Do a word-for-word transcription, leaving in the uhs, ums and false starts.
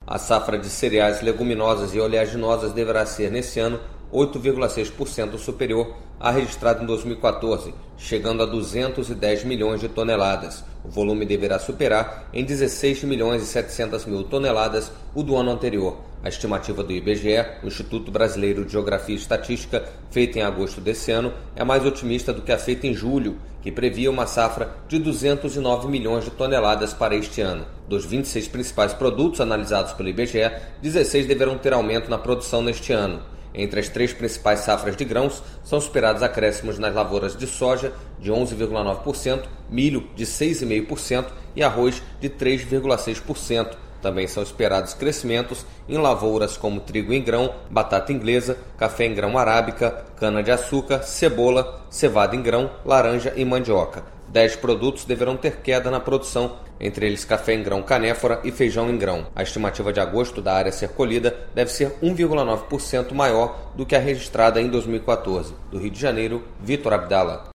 A safra de cereais, leguminosas e oleaginosas deverá ser, nesse ano, oito vírgula seis por cento superior à registrada em dois mil e quatorze, chegando a duzentos e dez milhões de toneladas. O volume deverá superar em dezesseis milhões e setecentas mil toneladas o do ano anterior. A estimativa do I B G E, o Instituto Brasileiro de Geografia e Estatística, feita em agosto desse ano, é mais otimista do que a feita em julho, que previa uma safra de duzentos e nove milhões de toneladas para este ano. Dos vinte e seis principais produtos analisados pelo I B G E, dezesseis deverão ter aumento na produção neste ano. Entre as três principais safras de grãos, são esperados acréscimos nas lavouras de soja de onze vírgula nove por cento, milho de seis vírgula cinco por cento e arroz de três vírgula seis por cento. Também são esperados crescimentos em lavouras como trigo em grão, batata inglesa, café em grão arábica, cana-de-açúcar, cebola, cevada em grão, laranja e mandioca. Dez produtos deverão ter queda na produção, entre eles café em grão canéfora e feijão em grão. A estimativa de agosto da área a ser colhida deve ser um vírgula nove por cento maior do que a registrada em dois mil e quatorze. Do Rio de Janeiro, Vitor Abdala.